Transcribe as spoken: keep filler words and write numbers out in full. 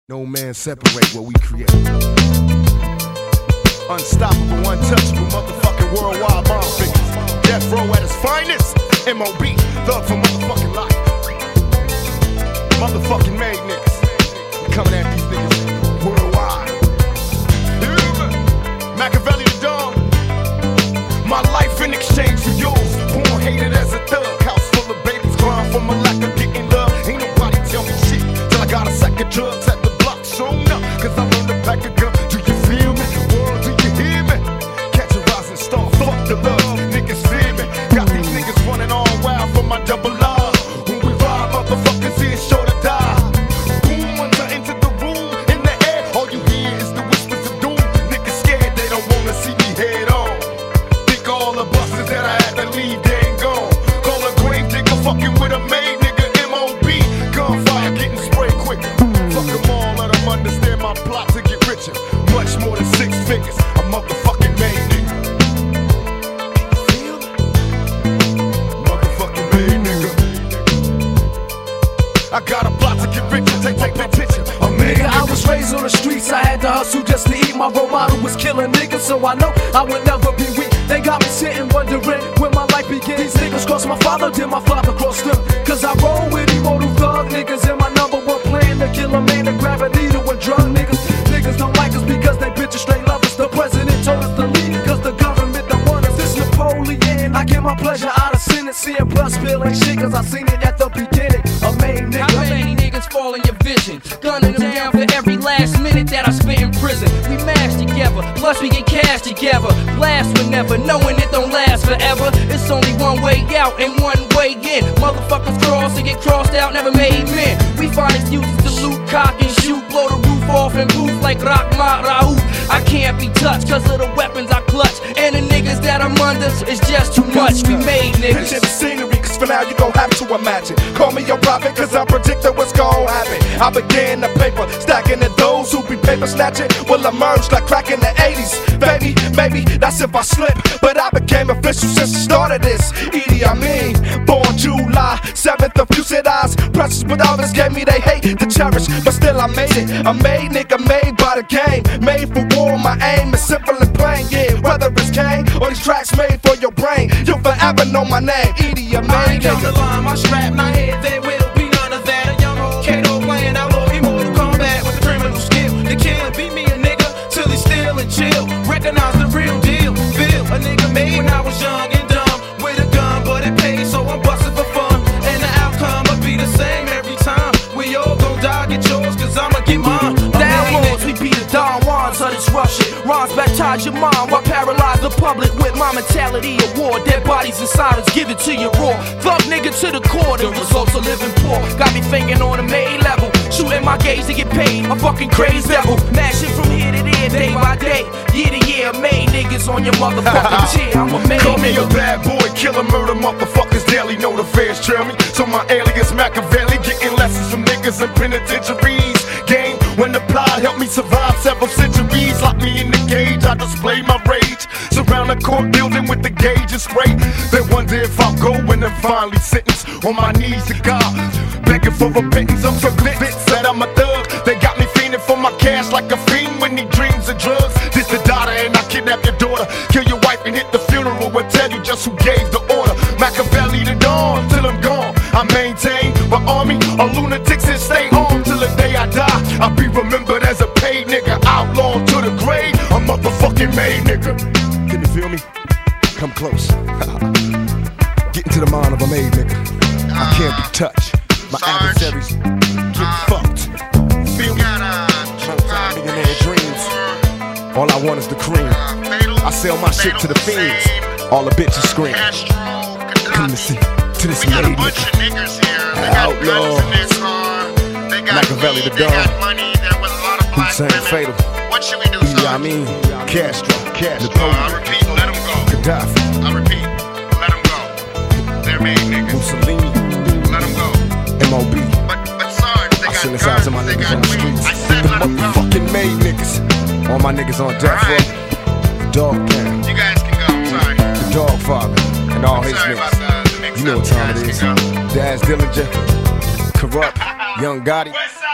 No man separate what we create. Unstoppable, untouchable, motherfucking worldwide bomb figures. Death row at its finest. M O B, thug for motherfucking life. Motherfucking made niggas. We coming at these niggas worldwide. Yeah. Machiavelli the Don. My life in exchange for yours. Born hated as a thug. House full of babies crying for my lack of getting love. Ain't nobody tell me shit till I got a sack of drugs at the block shown up. Cause I learned to pack a gun. Do you feel me? World, do you hear me? Catch a rising star. Fuck the love. Niggas fear me. Got these niggas running all wild for my double R. When we ride, motherfuckers here sure to die. Boom, once I enter the room, in the air, all you hear is the whispers of doom. Niggas scared, they don't wanna see me head on. Think all the buses that I had to leave, they ain't gone. Call a grave digger, fucking with a maid nigga, M O B. Gunfire getting sprayed quicker. Fuck them all, let them understand my plot to get richer. Much more than six figures, a motherfucking maid nigga. Motherfucking maid nigga. I got a plot to get richer, take, take that picture. A maid nigga. I was raised on the streets, I had to hustle just to eat. My role model was killing niggas, so I know I would never be weak. They got me sitting wondering when my life began. These niggas crossed my father, did my father cross them? Cause I roll with immortal thug niggas, and my number one plan to kill a man, to grab a needle and drug niggas. Niggas don't like us because they bitches straight love us. The president told us to leave cause the government don't want us. This Napoleon, I get my pleasure out of sinning. Seeing blood spill ain't shit cause I seen it at the beginning. A main nigga. How many niggas fall in your vision? Gunning them down for every last minute that I spent in prison. We mash together, plus we get cash together. Blast whenever, knowing it don't last forever. It's only one way out and one way in. Motherfuckers cross and get crossed out, never made men. We find excuses to loot, cock and shoot, blow the roof off and booth like Rahmat Raouf. I can't be touched cause of the weapons I clutch. And the niggas that I'm under is just too much. We made niggas. Picture the scenery, cause for now you gon' have to imagine. Call me your prophet, cause I'm predicting what's gon' happen. I began the paper, stacking and those who be paper snatching will emerge like crack in the eighties. Baby, maybe that's if I slip, but I became official since the start of this. Idi Amin, born July seventh of Fused Eyes. Precious, but others gave me they hate to cherish, but still I made it. A made nigga made by the game, made for war. My aim is simple and plain, yeah. Whether it's Kane or these tracks made for your brain, you'll forever know my name. Idi Amin, I ain't count the nigga. line, my strap, my head, there will be none of that. A young old Kato playing outlaw, immortal combat with a criminal skill. The killer beat me a nigga till he still and chill. Recognize the real deal. Feel a nigga made when I was young and dumb with a gun, but it paid, so I'm busting for fun. And the outcome will be the same every time. We all gon' die, get yours, cause I'ma get mine. Downwards, we be the Don Juans of this rush shit. Rhymes baptize your mind while paralyze the public with my mentality of war. Dead bodies in silence, give it to you raw. Thug nigga to the core, the results of living poor. Got me thinking on a main level, shooting my gauge to get paid. A fucking crazy devil, mashing from here to there, day by day, year to year. Main niggas on your motherfucking chair. I'm a main Call me nigga. a bad boy, killer, murder, motherfuckers daily. Know the feds trail me, so my alias Machiavelli. Getting lessons from niggas in penitentiaries. Game when the plot helped me survive several centuries. Lock me in the cage, I display my rage. Surround the court building with the gauge and spray. Then wonder if I'll go when I'm finally sentenced. On my knees to God, begging for repentance. I'm convinced that I'm a thug. They got me fiending for my cash like a fiend when he dreams of drugs. This the daughter and I kidnap your daughter. Kill your wife and hit the funeral. We'll tell you just who gave the order. Machiavelli the Dawn till I'm gone. I maintain my army of lunatics and stay on till the day I die. I'll be remembered as a paid nigga, outlaw to the grave. A motherfucking made nigga. Can you feel me? Come close. Get into the mind of a made nigga. I can't be touched. My adversaries get fucked. Feel me? Millionaire dreams. All I want is the cream. I sell my shit to the fiends. All the bitches scream. Come listen to this made nigga. Outlaw. Machiavelli the Don. Hussein Fatal. Idi Amin. Castro. Napoleon. Gaddafi. I repeat, let them go. They're made niggas. Mussolini. Let them go. M O B. But, but Sarge, they I got send this guns, out to my they niggas got on the weed. streets. I said The let them go. motherfucking made niggas. All my niggas on death row. Right. Dog gang. You guys can go, I'm sorry. The Dog Father. And all his Sorry about niggas. the, the mix You know up. what time You it guys is. can go. Daz Dillinger. Corrupt. Young Gotti.